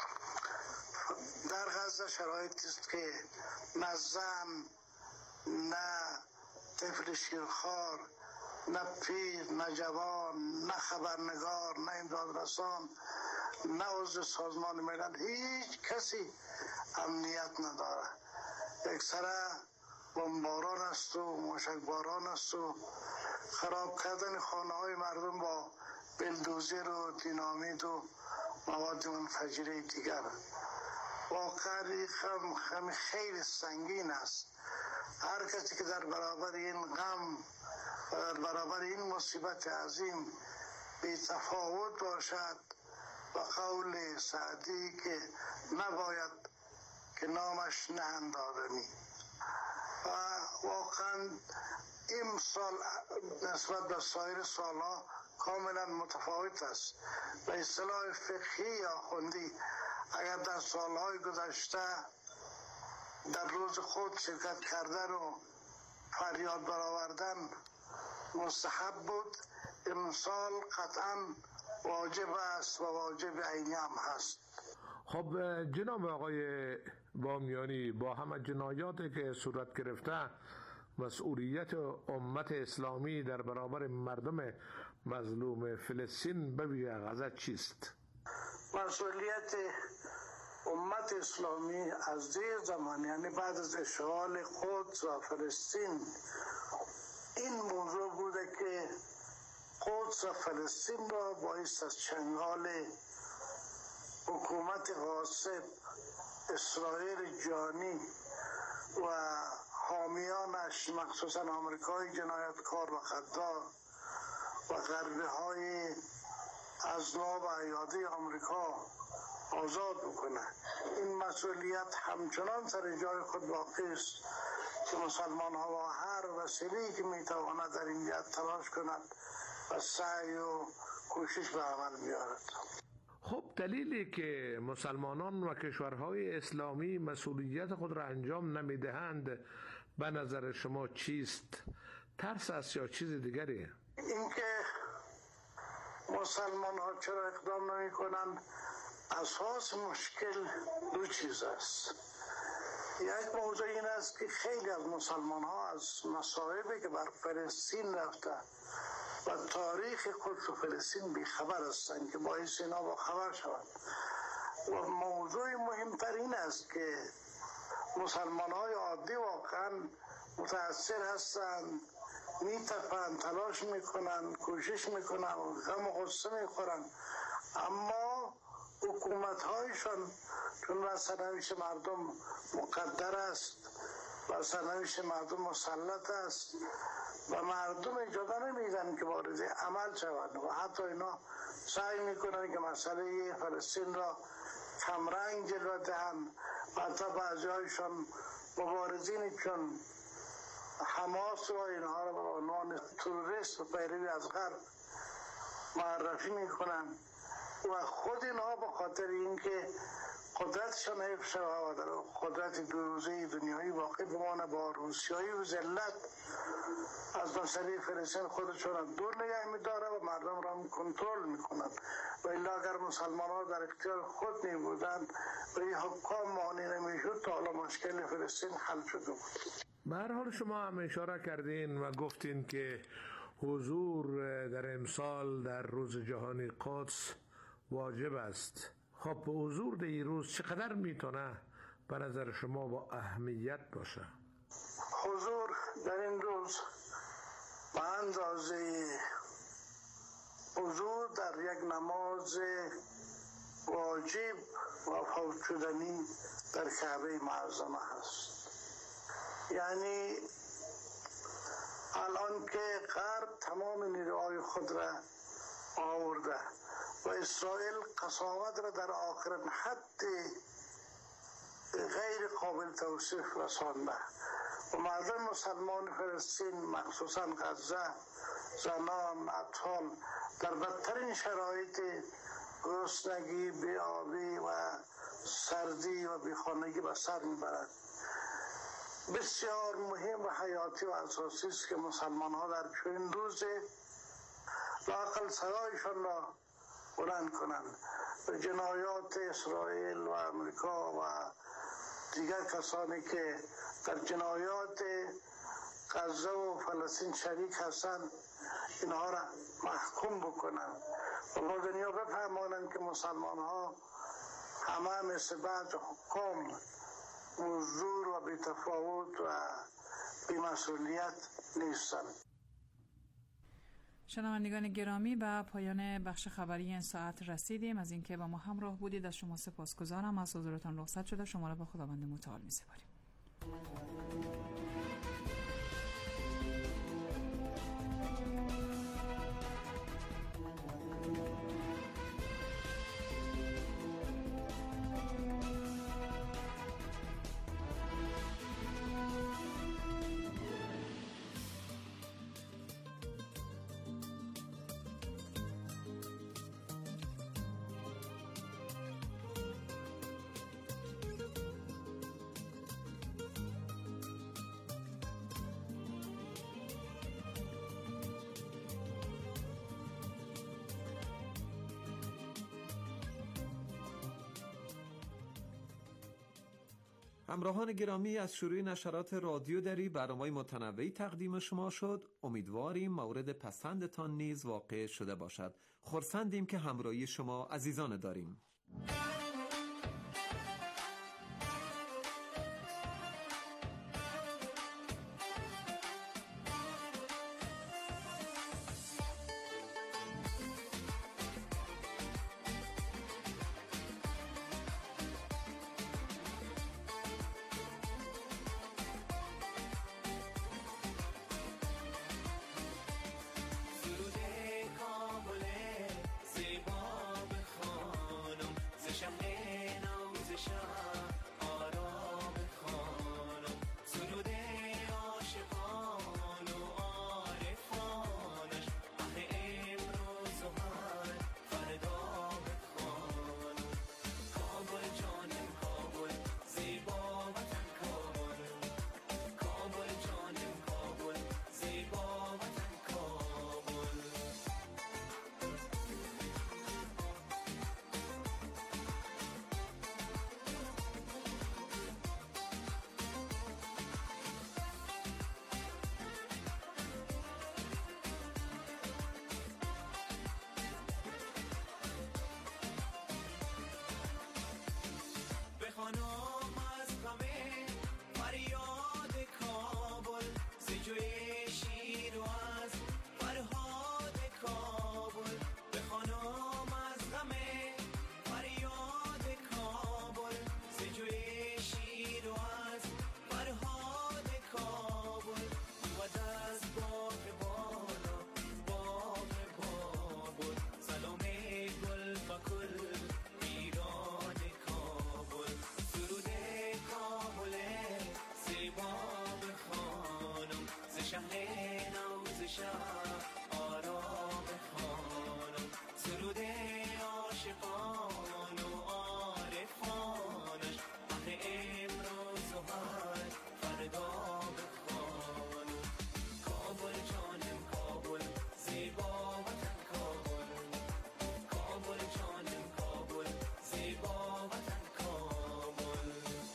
S12: در غزه شرایطی است که نه زن، نه طفل شیرخوار، نه پیر، نه جوان، نه خبرنگار، نه امدادرسان، نه عضو سازمان ملل، هیچ کسی امنیت نداره. اکثر بمباران است و موشکباران است و خراب کردن خانه های مردم با بلدوزر و دینامیت و مواد منفجره دیگر. واقعا خم خیلی سنگین است. هر کسی که در برابر این غم و در برابر این مصیبت عظیم بی تفاوت باشد و قول سعدی که نباید که نامش نهند آدمی. و واقعا این سال نسبت به سایر سالها کاملا متفاوت است. به اصطلاح فقهی یا آخوندی اگر در سالهای گذشته در روز خود شرکت کردن و فریاد برآوردن مستحب بود، امسال قطعا واجب است و واجب عینی هم هست.
S11: خب جناب آقای بامیانی، با همه جنایاتی که صورت گرفته مسئولیت امت اسلامی در برابر مردم مظلوم فلسطین به ویژه غزه چیست؟
S12: مسئولیت امت اسلامی از دیر زمان، یعنی بعد از اشغال قدس و فلسطین، این موضوع بوده که قدس و فلسطین را باعث از چنگال حکومت غاصب اسرائیل جانی و حامیانش مخصوصا آمریکای جنایتکار و غدار و غربی های اذناب و ایادی آمریکا آزاد بکنه. این مسئولیت همچنان سر جای خود باقی است که مسلمان ها با هر وسیله‌ای که میتواند در این جهت تلاش کند و سعی و کوشش به عمل بیارد.
S11: خب دلیلی که مسلمانان و کشورهای اسلامی مسئولیت خود را انجام نمیدهند به نظر شما چیست؟ ترس است یا چیز دیگری؟
S12: اینکه مسلمان ها چرا اقدام نمی کنند، اساس مشکل دو چیز است. یک موضوع این است که خیلی از مسلمان ها از مصائبی که بر فلسطین رفته و تاریخ قدس و فلسطین بیخبر هستند که باعث اینا با خبر شوند. و موضوع مهمترین است که مسلمان های عادی واقعا متاثر هستند، میتپند، تلاش میکنند، کوشش میکنند، غم و غصه میخورند، اما حکومت هایشان چون بر سرنوشت مردم مقدر است، بر سرنوشت مردم مسلط است و مردم اجازه نمیدن که وارد عمل شوند و حتی اینا سعی میکنن که مسئله فلسطین را کمرنگ جلوه دهند و حتی بعضی هایشان مبارزین چون حماس و اینها را به عنوان تروریست و پیروی از غرب معرفی میکنن و خود اینها به خاطر اینکه قدرتشان حفظ شود و در قدرت دو روزه دنیایی واقع بمانه با روسیایی و ذلت از مسئله فلسطین خودشان دور نگه می‌داره و مردم را کنترل میکنند و الا اگر مسلمان ها در اختیار خود نمی‌بودند و این حکام مانع نمیشد تا حالا مشکل فلسطین حل شده بود.
S11: به هر حال شما هم اشاره کردین و گفتین که حضور در امسال در روز جهانی قدس واجب است. خب حضور در این روز چقدر میتونه به نظر شما با اهمیت باشه؟
S12: حضور در این روز به اندازه حضور در یک نماز واجب و فوت شدنی در کعبه معظمه هست. یعنی الان که غرب تمام نیروهای خود را آورده و اسرائیل قساوت را در آخرین حد غیر قابل توصیف رسانده و مردم مسلمان فلسطین مخصوصا غزه، زنان، اطفال در بدترین شرایط گرسنگی، بی‌آبی و سردی و بیخانگی به سر میبرند. بسیار مهم و حیاتی و اساسی است که مسلمان ها در چنین روز لااقل صدایشان را بلند کنند و جنایات اسرائیل و امریکا و دیگر کسانی که در جنایات غزه و فلسطین شریک هستند اینها را محکوم بکنند و با دنیا بفهمانند که مسلمان ها همه مثل بعض حکام مزدور و بی‌تفاوت و بی‌مسئولیت نیستند.
S7: شنوندگان گرامی، به پایان بخش خبری این ساعت رسیدیم. از اینکه با ما همراه بودید از شما سپاسگزارم. از حضورتان رخصت شده. شما را به خداوند متعال می‌سپاریم.
S5: همراهان گرامی، از شروع نشرات رادیو دری برنامه‌های متنوعی تقدیم شما شد. امیدواریم مورد پسندتان نیز واقع شده باشد. خرسندیم که همراهی شما عزیزان داریم.
S13: شم شه نوز شهر آرام خانم سرود عاشقان و عارفانش آه امروز و هر فردا بخوانم کابل جانم کابل زیبا وطن کابل کابل جانم کابل زیبا وطن کابل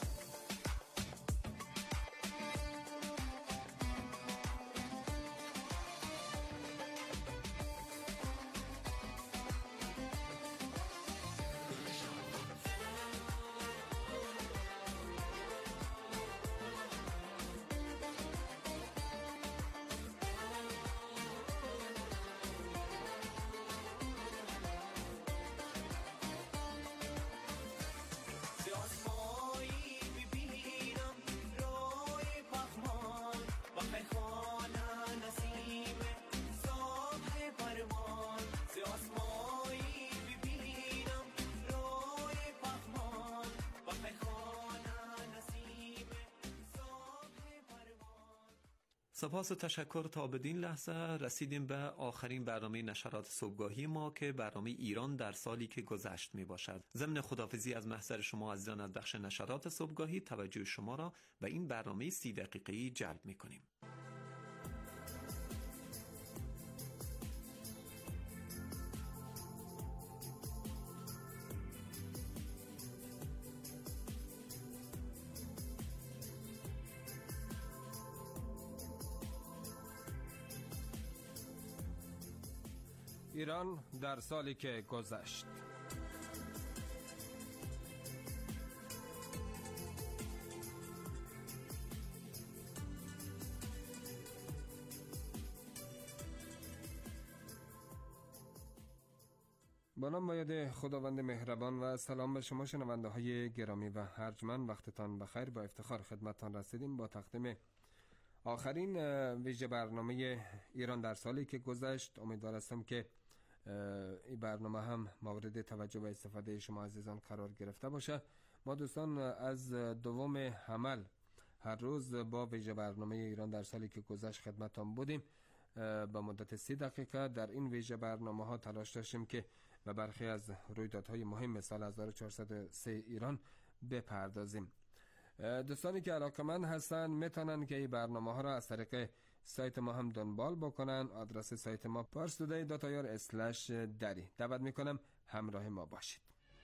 S5: سپاس و تشکر. تا بدین لحظه رسیدیم به آخرین برنامه نشرات صبحگاهی ما که برنامه ایران در سالی که گذشت می باشد. ضمن خداحافظی از محضر شما عزیزان از بخش نشرات صبحگاهی توجه شما را به این برنامه 30 دقیقه‌ای جلب می کنیم.
S14: ایران در سالی که گذشت. با نام و یاد خداوند مهربان و سلام به شما شنونده های گرامی و ارجمند. وقتتان بخیر. با افتخار خدمتتان رسیدیم با تقدیم آخرین ویژه برنامه ایران در سالی که گذشت. امیدوار هستم که این برنامه هم مورد توجه و استفاده شما عزیزان قرار گرفته باشه. ما دوستان از دوم حمل هر روز با ویژه برنامه ایران در سالی که گذشت خدمتتان بودیم. با مدت 30 دقیقه در این ویژه برنامه ها تلاش داشتیم که به برخی از رویدادهای مهم سال 1403 ایران بپردازیم. دوستانی که علاقه‌مند هستن میتونن که این برنامه ها را از طریق سایت ما هم دنبال بکنن. آدرس سایت ما parstoday.ir/dari. دعوت میکنم همراه ما باشید.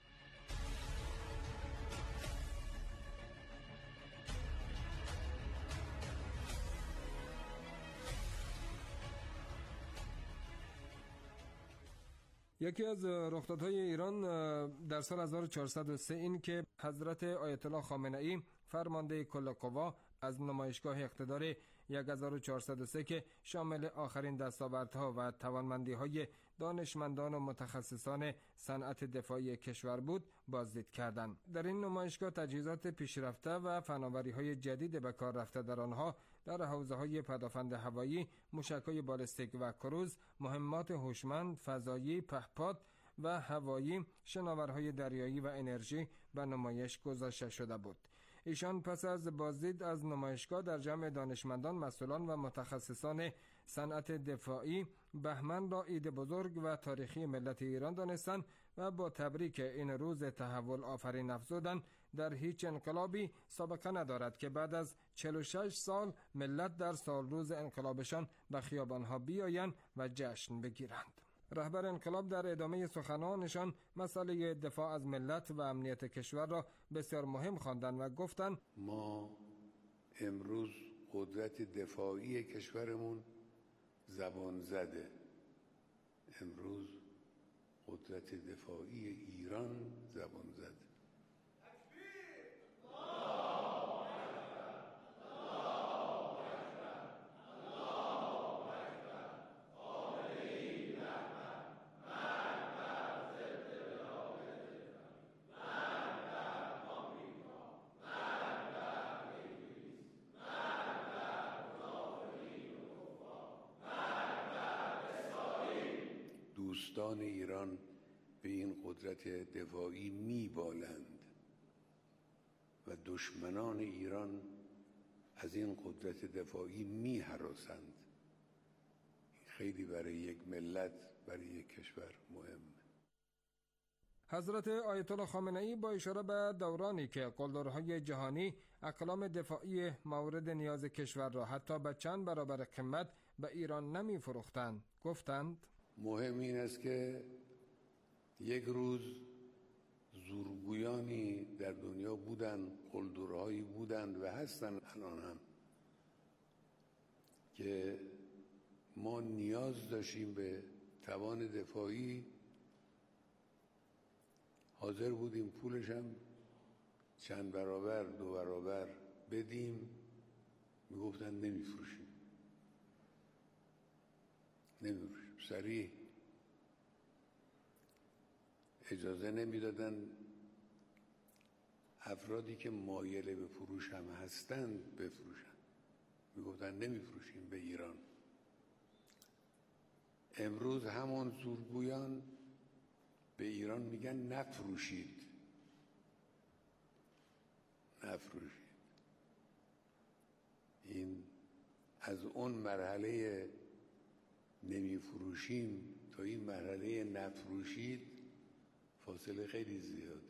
S14: یکی از رخدادهای ایران در سال 1403 این که حضرت آیت الله خامنه‌ای فرمانده کل قوا از نمایشگاه اقتدار 1403 که شامل آخرین دستاوردها و توانمندی‌های دانشمندان و متخصصان صنعت دفاعی کشور بود بازدید کردند. در این نمایشگاه تجهیزات پیشرفته و فناوری‌های جدید به کار رفته در آنها در حوزه‌های پدافند هوایی، موشک‌های بالستیک و کروز، مهمات هوشمند، فضایی، پهپاد و هوایی، شناورهای دریایی و انرژی به نمایش گذاشته شده بود. ایشان پس از بازدید از نمایشگاه در جمع دانشمندان، مسئولان و متخصصان صنعت دفاعی بهمن را عید بزرگ و تاریخی ملت ایران دانستند و با تبریک این روز تحول آفرین افزودند در هیچ انقلابی سابقه ندارد که بعد از 46 سال ملت در سال روز انقلابشان به خیابانها بیایند و جشن بگیرند. رهبر انقلاب در ادامه سخنانشان مسئله دفاع از ملت و امنیت کشور را بسیار مهم خواندند و گفتند
S15: ما امروز قدرت دفاعی کشورمون زبان زده. امروز قدرت دفاعی ایران زبان زده. دوستان ایران به این قدرت دفاعی میبالند و دشمنان ایران از این قدرت دفاعی می‌هراسند. خیلی برای یک ملت، برای یک کشور مهمه.
S14: حضرت آیت الله خامنه‌ای با اشاره به دورانی که قلدرهای جهانی اقلام دفاعی مورد نیاز کشور را حتی به چند برابر قیمت به ایران نمی فروختند گفتند
S15: مهم این است که یک روز زورگویانی در دنیا بودند، قلدرهایی بودند و هستند الان هم که ما نیاز داشتیم به توان دفاعی، حاضر بودیم پولش هم چند برابر 2 برابر بدیم، میگفتن نمیفروشیم صریح اجازه نمیدادن افرادی که مایل به فروش هم هستند بفروشن، میگفتن نمیفروشیم به ایران. امروز همون زورگویان به ایران میگن نفروشید. این از اون مرحله نمیفروشیم تا این مرحله نفروشید فاصله خیلی زیاده.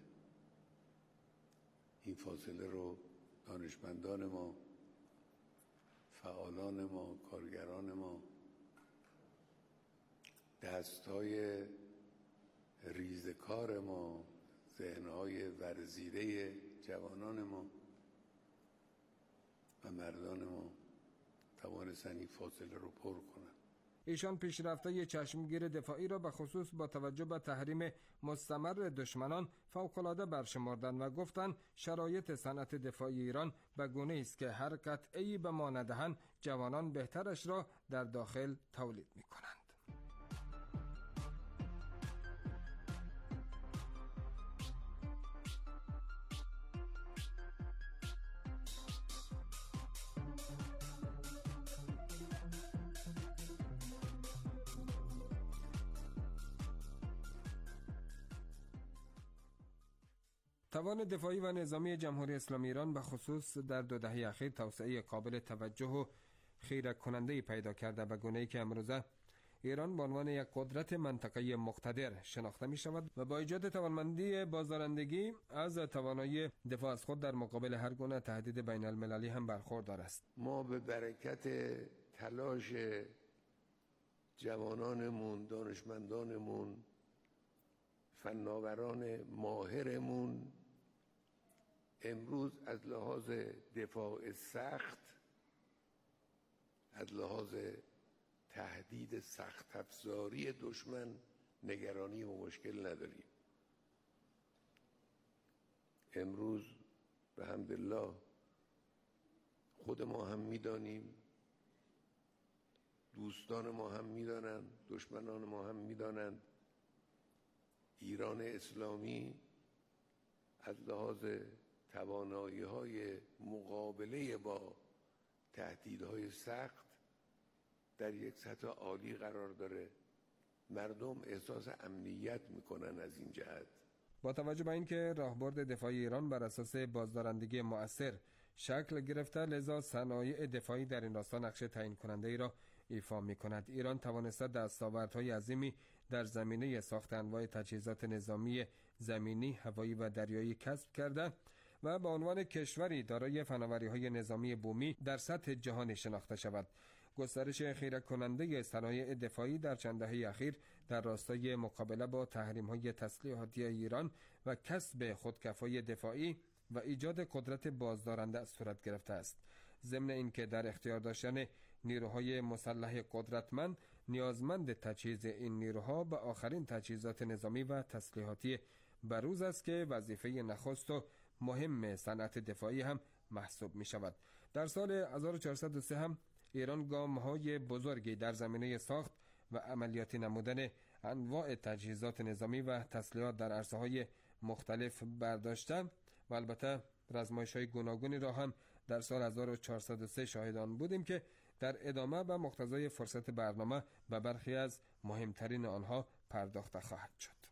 S15: این فاصله رو دانشمندان ما، فعالان ما، کارگران ما، دستهای ریزکار ما، ذهنهای ورزیده جوانان ما و مردان ما توانستن این فاصله رو پر کنن.
S14: ایشان پیشرفت‌های چشمگیر دفاعی را به خصوص با توجه به تحریم مستمر دشمنان فوق‌العاده برشمردند و گفتند شرایط صنعت دفاعی ایران به گونه است که هر قطعه‌ای به ما ندهند جوانان بهترش را در داخل تولید می‌کنند. توان دفاعی و نظامی جمهوری اسلامی ایران به خصوص در 2 دهه اخیر توسعه قابل توجه و خیره کننده پیدا کرده به گونه‌ای که امروزه ایران به عنوان یک قدرت منطقه‌ای مقتدر شناخته می شود و با ایجاد توانمندی بازدارندگی از توانایی دفاع از خود در مقابل هر گونه تهدید بین المللی هم برخوردار است.
S15: ما به برکت تلاش جوانانمون، دانشمندانمون، فناوران ماهرمون امروز از لحاظ دفاع سخت، از لحاظ تهدید سخت افزاری دشمن نگرانی و مشکل نداریم. امروز به حمدالله خود ما هم میدانیم، دوستان ما هم میدانند، دشمنان ما هم میدانند ایران اسلامی از لحاظ توانایی‌های مقابله با تهدیدهای سخت در یک سطح عالی قرار داره. مردم احساس امنیت میکنن از این جهت.
S14: با توجه به اینکه راهبرد دفاعی ایران بر اساس بازدارندگی مؤثر شکل گرفته، لذا صنایع دفاعی در این راستا نقش تعیین کننده ای را ایفا می‌کند. ایران توانسته دستاوردهای عظیمی در زمینه ساخت انواع تجهیزات نظامی زمینی، هوایی و دریایی کسب کرده و به عنوان کشوری دارای فناوری‌های نظامی بومی در سطح جهانی شناخته شود. گسترش خیره کننده صنایع دفاعی در چند دهه اخیر در راستای مقابله با تحریم‌های تسلیحاتی ایران و کسب خودکفایی دفاعی و ایجاد قدرت بازدارنده صورت گرفته است. ضمن اینکه در اختیار داشتن نیروهای مسلح قدرتمند نیازمند تجهیز این نیروها به آخرین تجهیزات نظامی و تسلیحاتی بروز است که وظیفه نخست و مهم صنعت دفاعی هم محسوب می شود. در سال 1403 هم ایران گام‌های بزرگی در زمینه ساخت و عملیاتی نمودن انواع تجهیزات نظامی و تسلیحات در عرصه‌های مختلف برداشته و البته رزمایش‌های گوناگونی را هم در سال 1403 شاهدان بودیم که در ادامه به مقتضای فرصت برنامه به برخی از مهمترین آنها پرداخته خواهد شد.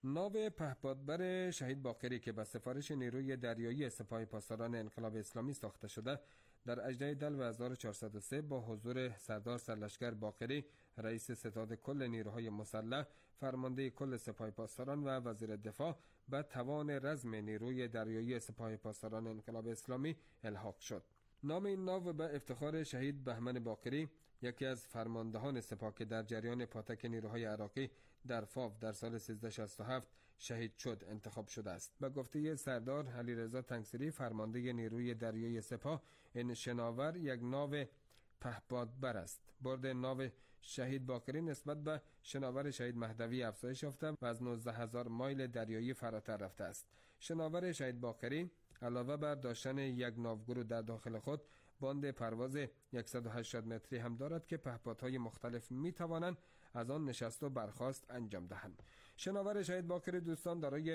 S14: ناو پهپادبر شهید باقری که به سفارش نیروی دریایی سپاه پاسداران انقلاب اسلامی ساخته شده، در 18 دلو 1403 با حضور سردار سرلشکر باقری، رئیس ستاد کل نیروهای مسلح، فرمانده کل سپاه پاسداران و وزیر دفاع به توان رزم نیروی دریایی سپاه پاسداران انقلاب اسلامی الحاق شد. نام این ناو به افتخار شهید بهمن باقری، یکی از فرماندهان سپاه که در جریان پاتک نیروهای عراقی در فاو در سال 1367 شهید شد انتخاب شده است. به گفته سردار علیرضا تنگسری، فرمانده نیروی دریایی سپاه، این شناور یک ناو پهپادبر است. برد ناو شهید باقری نسبت به شناور شهید مهدوی افزایش یافته و از 19,000 مایل دریایی فراتر رفته است. شناور شهید باقری علاوه بر داشتن یک ناوگرو در داخل خود، باند پرواز 180 متری هم دارد که پهپادهای مختلف می توانند از آن نشست و برخاست انجام دهند. شناور شهید باقری دوستان دارای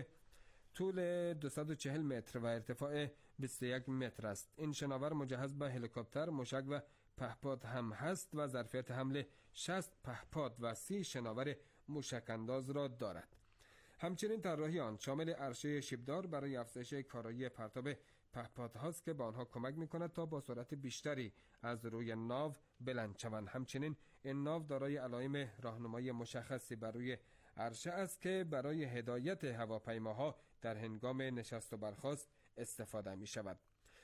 S14: طول 240 متر و ارتفاع 21 متر است. این شناور مجهز به هلیکوپتر، موشک و پهپاد هم هست و ظرفیت حمل 60 پهپاد و 30 شناور موشک انداز را دارد. همچنین طراحی آن شامل عرشه شیبدار برای افزایش کارایی پرتاب پهپادهاست که به آنها کمک می‌کند تا با سرعت بیشتری از روی ناو بلند شوند. همچنین این ناو دارای علائم راهنمایی مشخصی بر روی عرشه است که برای هدایت هواپیماها در هنگام نشست و برخاست استفاده می‌شود.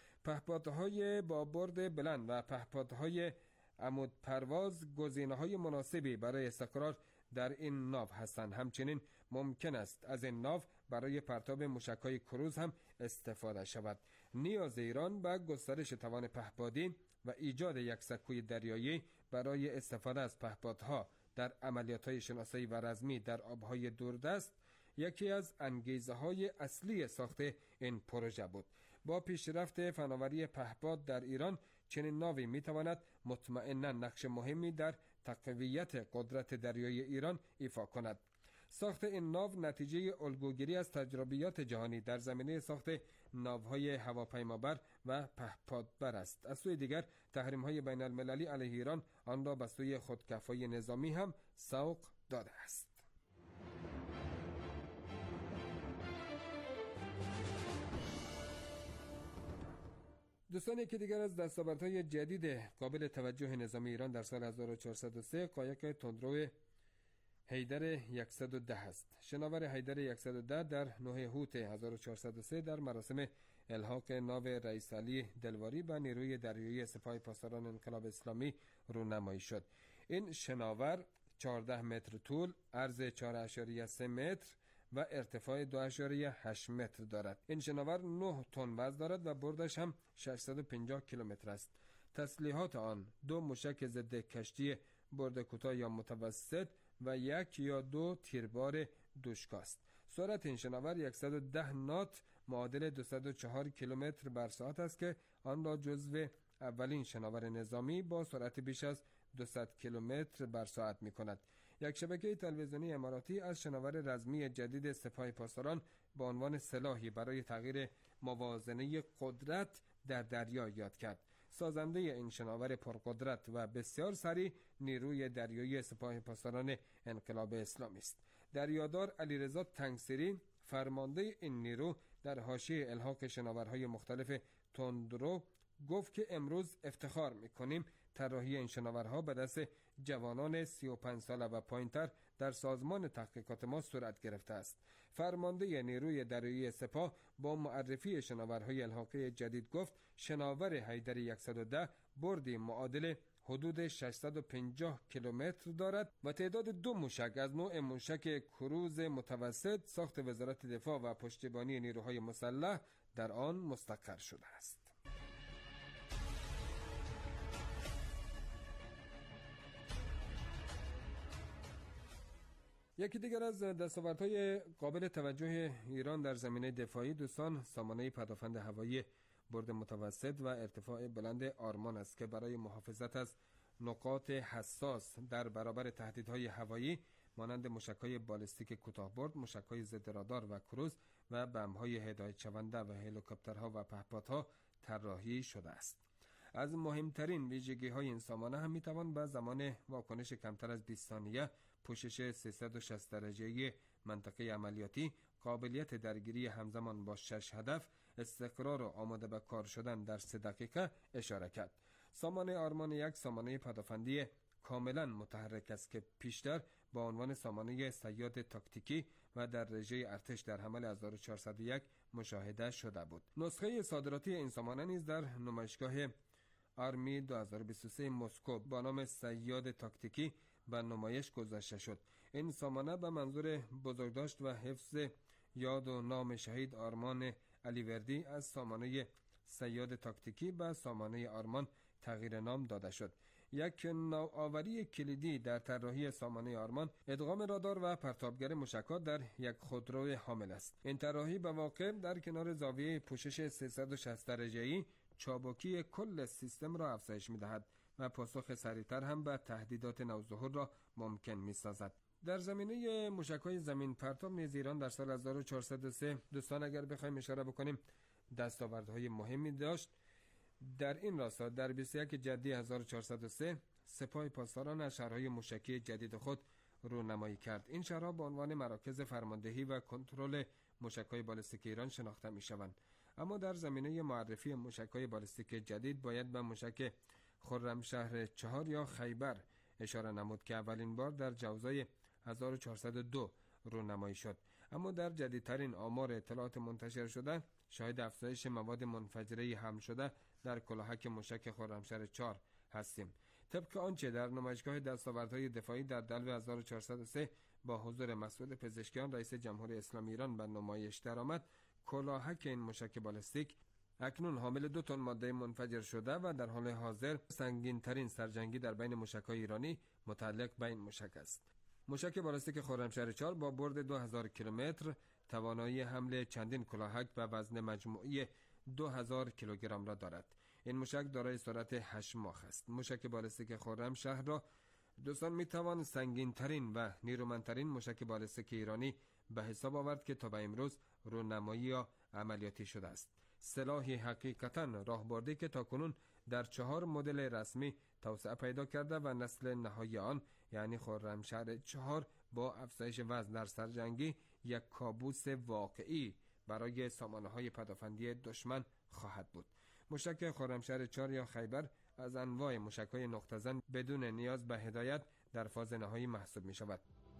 S14: پهپادهای با برد بلند و پهپادهای عمود پرواز گزینه‌های مناسبی برای استقرار در این ناو هستند. همچنین ممکن است از این ناو برای پرتاب موشک‌های کروز هم استفاده شود. نیاز ایران به گسترش توان پهپادی و ایجاد یک سکوی دریایی برای استفاده از پهپادها در عملیات‌های شناسایی و رزمی در آب‌های دوردست یکی از انگیزه‌های اصلی ساخت این پروژه بود. با پیشرفت فناوری پهپاد در ایران، چنین ناوی می‌تواند مطمئناً نقش مهمی در تقویت قدرت دریایی ایران ایفا کند. ساخت این ناو نتیجه الگوگیری از تجربیات جهانی در زمینه ساخت ناوهای هواپیمابر و پهپادبر است. از سوی دیگر تحریم‌های بین المللی علیه ایران آن را به سوی خودکفایی نظامی هم سوق داده است. دوستان، یکی دیگر از دستاوردهای جدید قابل توجه نظامی ایران در سال 1403 قایق تندرو حیدر 110 است. شناور حیدر 110 در 9 هوت 1403 در مراسم الحاق ناو رئیس علی دلواری به نیروی دریایی سپاه پاسداران انقلاب اسلامی رونمایی شد. این شناور 14 متر طول، عرض 4.3 متر و ارتفاع 2.8 متر دارد. این شناور 9 تن وزن دارد و بردش هم 650 کیلومتر است. تسلیحات آن 2 موشک ضد کشتی برد کوتاه یا متوسط و 1 یا 2 تیربار دوشکاست. سرعت این شناور 110 نات معادل 204 کیلومتر بر ساعت است که آن را جزو اولین شناور نظامی با سرعت بیش از 200 کیلومتر بر ساعت می کند. یک شبکه تلویزیونی اماراتی از شناور رزمی جدید سپاه پاسداران با عنوان سلاحی برای تغییر موازنه قدرت در دریا یاد کرد. سازنده این شناور پرقدرت و بسیار سریع نیروی دریایی سپاه پاسداران انقلاب اسلامی است. دریادار علیرضا تنگسری، فرمانده این نیرو، در حاشیه الحاق شناورهای مختلف تندرو گفت که امروز افتخار می‌کنیم طراحی این شناورها به دست جوانان 35 ساله و پایین‌تر در سازمان تحقیقات ما صورت گرفته است. فرمانده نیروی دریایی سپاه با معرفی شناورهای الحاقی جدید گفت شناور حیدر 110 بردی معادل حدود 650 کیلومتر دارد و تعداد 2 موشک از نوع موشک کروز متوسط ساخت وزارت دفاع و پشتیبانی نیروهای مسلح در آن مستقر شده است. یکی دیگر از دستاوردهای قابل توجه ایران در زمینه دفاعی دوستان سامانه پدافند هوایی برد متوسط و ارتفاع بلند آرمان است که برای محافظت از نقاط حساس در برابر تهدیدهای هوایی مانند موشک‌های بالستیک کوتاه‌برد، موشک‌های ضد رادار و کروز و بمب‌های هدایت شونده و هلیکوپترها و پهپادها طراحی شده است. از مهمترین ویژگی‌های این سامانه هم می‌توان به زمان واکنش کمتر از 20 ثانیه، پوشش 360 درجه‌ای منطقه عملیاتی، قابلیت درگیری همزمان با 6 هدف، استقرار و آماده به کار شدن در 3 دقیقه اشاره کرد. سامانه آرمان یک سامانه پدافندی کاملا متحرک است که پیشتر با عنوان سامانه صیاد تاکتیکی و در رژه ارتش در حمل 1401 مشاهده شده بود. نسخه صادراتی این سامانه نیز در نمایشگاه آرمی 2023 مسکو با نام صیاد تاکتیکی به نمایش گذاشته شد. این سامانه به منظور بزرگداشت و حفظ یاد و نام شهید آرمان علیوردی از سامانه صیاد تاکتیکی به سامانه آرمان تغییر نام داده شد. یک نوآوری کلیدی در طراحی سامانه آرمان ادغام رادار و پرتابگر مشکات در یک خودرو حامل است. این طراحی به واقع در کنار زاویه پوشش 360 درجه‌ای چابکی کل سیستم را افزایش می‌دهد و پاسخ سریعتر هم به تهدیدات نوظهور را ممکن می‌سازد. در زمینه موشک‌های زمین پرتاب نیز ایران در سال 1403 دوستان اگر بخوایم اشاره بکنیم دستاوردهای مهمی داشت. در این راستا در 21 جدی 1403 سپاه پاسداران از شهرهای موشکی جدید خود رونمایی کرد. این شهرها به عنوان مراکز فرماندهی و کنترل موشک‌های بالستیک ایران شناخته می‌شوند. اما در زمینه معرفی موشک‌های بالستیک جدید باید به موشک خرمشهر 4 یا خیبر اشاره نمود که اولین بار در جوزای 1402 رونمایی شد. اما در جدیدترین آمار اطلاعات منتشر شده شاهد افزایش مواد منفجره حمل شده در کلاهک موشک خرمشهر 4 هستیم. طبق آنچه در نمایشگاه دستاوردهای دفاعی در دلو 1403 با حضور مسئول پزشکیان رئیس جمهوری اسلامی ایران به نمایش درآمد، کلاهک این موشک بالستیک اکنون حامل 2 تن ماده منفجر شده و در حال حاضر سنگین ترین سرجنگی در بین موشک‌های ایرانی متعلق به این موشک است. موشک بالستیک خرمشهر 4 با برد 2000 کیلومتر توانایی حمل چندین کلاهک و وزن مجموعی 2000 کیلوگرم را دارد. این موشک دارای سرعت 8 ماخ است. موشک بالستیک خرمشهر را دوستان میتوان سنگین ترین و نیرومندترین موشک بالستیک ایرانی به حساب آورد که تا به امروز رونمایی یا عملیاتی شده است. سلاحی حقیقتاً راهبردی که تاکنون در 4 مدل رسمی توسعه پیدا کرده و نسل نهایی آن یعنی خرمشهر 4 با افزایش وزن در سرجنگی یک کابوس واقعی برای سامانه‌های پدافندی دشمن خواهد بود. موشک خرمشهر 4 یا خیبر از انواع موشک‌های نقطه زن بدون نیاز به هدایت در فاز نهایی محسوب می‌شود.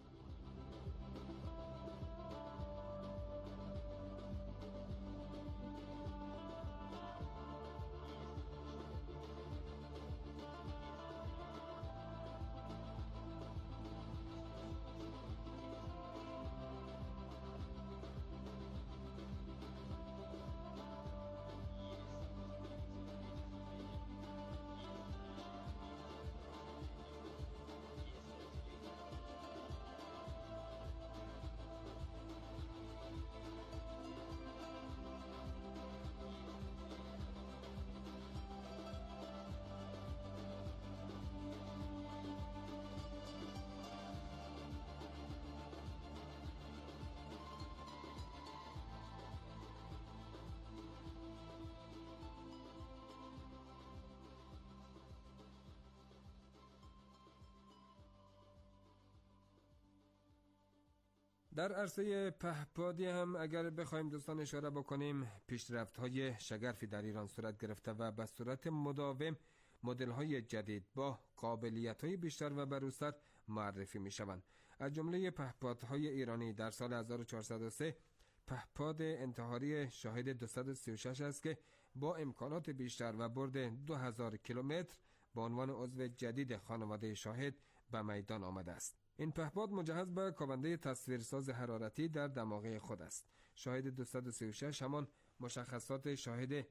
S14: در عرصه پهپادی هم اگر بخوایم دوستان اشاره بکنیم پیشرفت‌های شگرفی در ایران صورت گرفته و به صورت مداوم مدل‌های جدید با قابلیت‌های بیشتر و بروزتر معرفی می‌شوند. از جمله پهپادهای ایرانی در سال 1403 پهپاد انتحاری شاهد 236 است که با امکانات بیشتر و برد 2000 کیلومتر به عنوان عضو جدید خانواده شاهد به میدان آمده است. این پهپاد مجهز به کاونده تصویرساز حرارتی در دماغه خود است. شاهد 236 همان مشخصات شاهد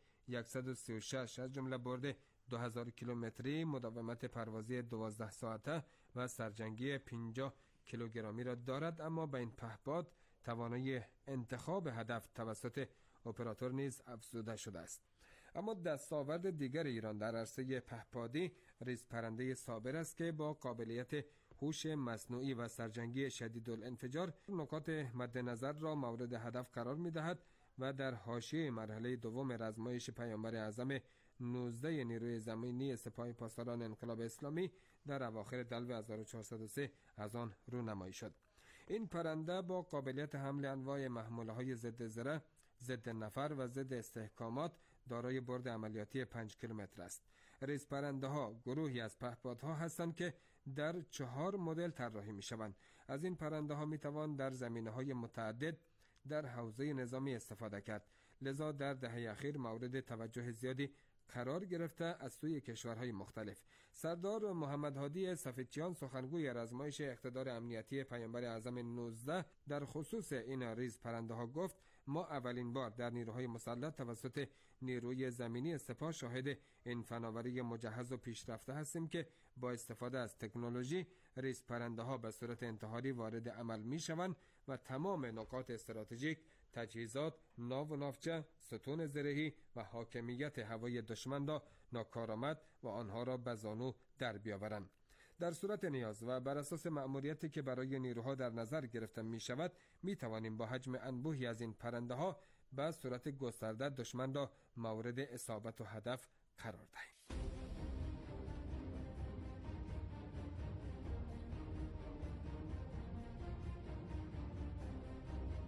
S14: 136 از جمله برد 2000 کیلومتری، مداومت پروازی 12 ساعته و سرجنگی 50 کیلوگرمی را دارد، اما به این پهپاد توانایی انتخاب هدف توسط اپراتور نیز افزوده شده است. اما دستاورد دیگر ایران در عرصه پهپادی ریزپرنده صابر است که با قابلیت هوش مصنوعی و سرجنگی شدیدالانفجار نکات مد نظر را مورد هدف قرار می‌دهد و در حاشیه مرحله دوم رزمایش پیامبر اعظم 19 نیروی زمینی سپاه پاسداران انقلاب اسلامی در اواخر دلو 1403 از آن رونمایی شد. این پرنده با قابلیت حمل انواع محموله های ضد زره، ضد نفر و ضد استحکامات دارای برد عملیاتی 5 کیلومتر است. ریز پرنده ها گروهی از پهپادها هستند که در 4 مدل طراحی می شوند. از این پرنده ها می توان در زمینه های متعدد در حوزه نظامی استفاده کرد. لذا در دهه اخیر مورد توجه زیادی قرار گرفته از سوی کشورهای مختلف. سردار محمد هادی سفیدچیان سخنگوی رزمایش اقتدار امنیتی پیامبر اعظم 19 در خصوص این ریز پرنده ها گفت: ما اولین بار در نیروهای مسلح توسط نیروی زمینی سپاه شاهد این فناوری مجهز و پیشرفته هستیم که با استفاده از تکنولوژی ریز پرنده ها به صورت انتحاری وارد عمل می شوند و تمام نقاط استراتژیک، تجهیزات، ناو و ناوچه، ستون زرهی و حاکمیت هوایی دشمن را ناکارآمد و آنها را به زانو در بیاورند. در صورت نیاز و بر اساس مأموریتی که برای نیروها در نظر گرفته می شود، می توانیم با حجم انبوهی از این پرنده ها به صورت گسترده دشمن را مورد اصابت و هدف قرار دهیم.